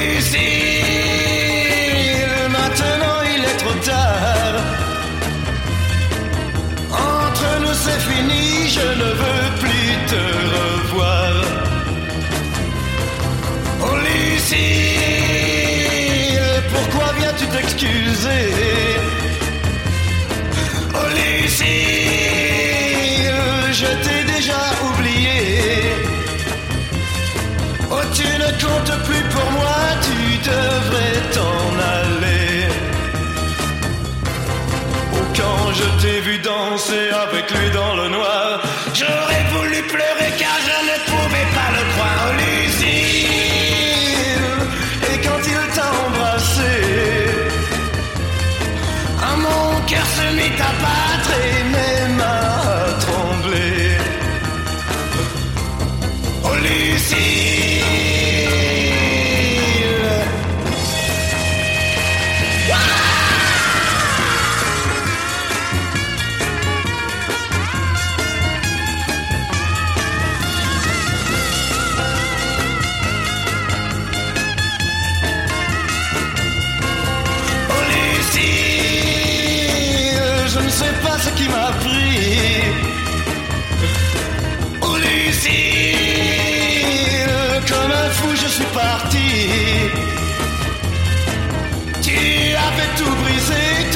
Lucille, maintenant il est trop tard. Entre nous c'est fini, je ne veux plus te revoir. Oh Lucille, pourquoi viens-tu t'excuser? Oh Lucille, je t'ai déjà oublié. Oh, tu ne comptes plus pour moi, tu devrais t'en aller. Oh, quand je t'ai vu danser avec lui dans le noir, j'aurais voulu pleurer car je ne pouvais pas le croire. Oh, Lucille, et quand il t'a embrassé, ah, mon cœur se mit à battre et mes mains à trembler. Oh, Lucille, je ne sais pas ce qui m'a pris. Oh Lucille, comme un fou je suis parti. Tu avais tout brisé